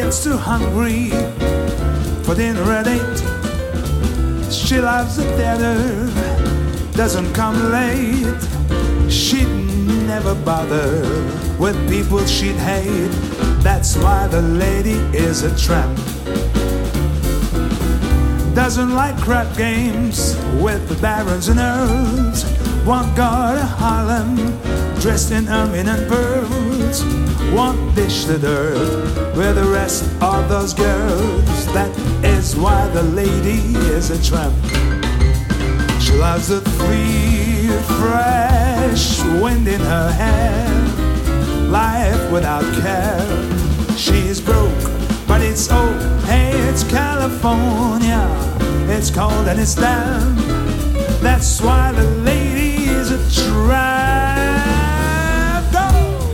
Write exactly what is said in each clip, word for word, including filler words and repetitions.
gets too hungry for dinner at eight. She loves the theater, doesn't come late. She'd never bother with people she'd hate. That's why the lady is a tramp. Doesn't like crap games with the barons and earls. Won't go to Harlem dressed in ermine and pearls. Won't dish the dirt with the rest of those girls. That is why the lady is a tramp. She loves the free, fresh wind in her hair, life without care. She's broke, but it's oh, hey, it's California. It's cold and it's damp. That's why the lady is a tramp. Go!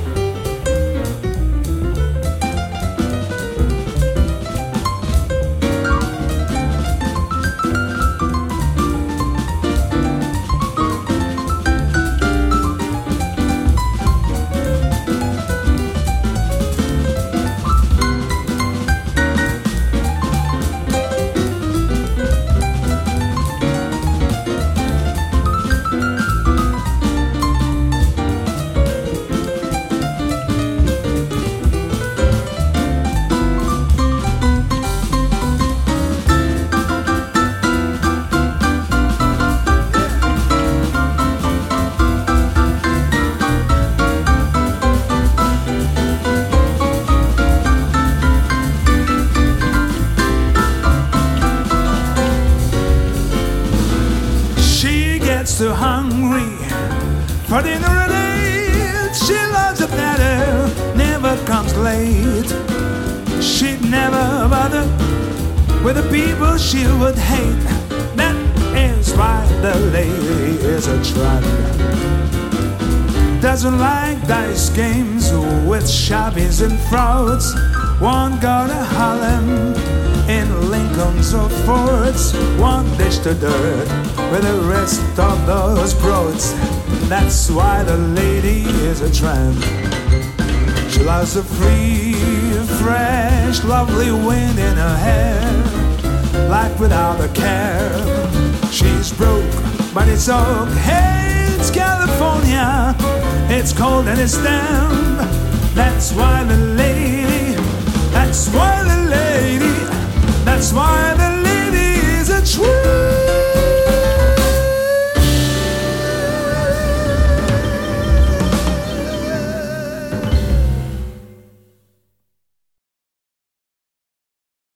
Too hungry for dinner at eight. She loves a platter, never comes late. She'd never bother with the people she would hate. That is why the lady is a tramp. Doesn't like dice games with shabbies and frauds. Won't go to Harlem in Lincolns or Fords. Won't dish the dirt with the rest of those broads. That's why the lady is a tramp. She loves the free, fresh, lovely wind in her hair, life without a care. She's broke, but it's okay. It's California. It's cold and it's damp. That's why the lady, that's why the lady, that's why the lady is a tramp.